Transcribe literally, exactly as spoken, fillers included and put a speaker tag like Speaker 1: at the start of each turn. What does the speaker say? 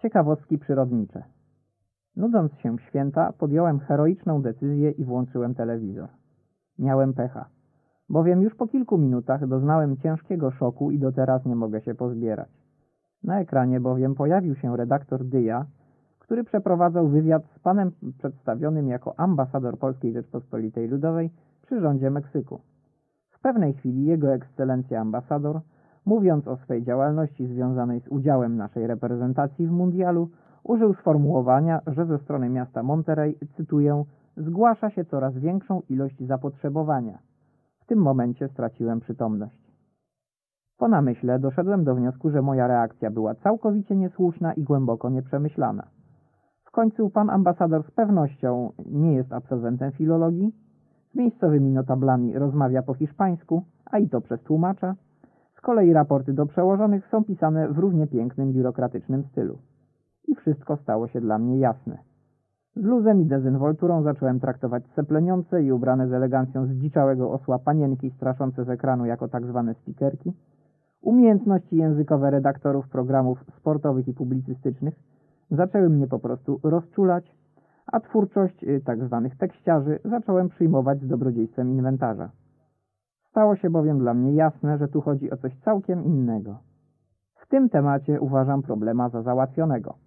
Speaker 1: Ciekawostki przyrodnicze. Nudząc się w święta, podjąłem heroiczną decyzję i włączyłem telewizor. Miałem pecha, bowiem już po kilku minutach doznałem ciężkiego szoku i do teraz nie mogę się pozbierać. Na ekranie bowiem pojawił się redaktor Dyja, który przeprowadzał wywiad z panem przedstawionym jako ambasador Polskiej Rzeczpospolitej Ludowej przy rządzie Meksyku. W pewnej chwili jego ekscelencja ambasador, mówiąc o swej działalności związanej z udziałem naszej reprezentacji w mundialu, użył sformułowania, że ze strony miasta Monterrey, cytuję, zgłasza się coraz większą ilość zapotrzebowania. W tym momencie straciłem przytomność. Po namyśle doszedłem do wniosku, że moja reakcja była całkowicie niesłuszna i głęboko nieprzemyślana. W końcu pan ambasador z pewnością nie jest absolwentem filologii, z miejscowymi notablami rozmawia po hiszpańsku, a i to przez tłumacza. Z kolei raporty do przełożonych są pisane w równie pięknym, biurokratycznym stylu. I wszystko stało się dla mnie jasne. Z luzem i dezynwolturą zacząłem traktować sepleniące i ubrane z elegancją zdziczałego osła panienki straszące z ekranu jako tak zwane spikerki, umiejętności językowe redaktorów programów sportowych i publicystycznych zaczęły mnie po prostu rozczulać, a twórczość tak zwanych tekściarzy zacząłem przyjmować z dobrodziejstwem inwentarza. Stało się bowiem dla mnie jasne, że tu chodzi o coś całkiem innego. W tym temacie uważam problema za załatwionego.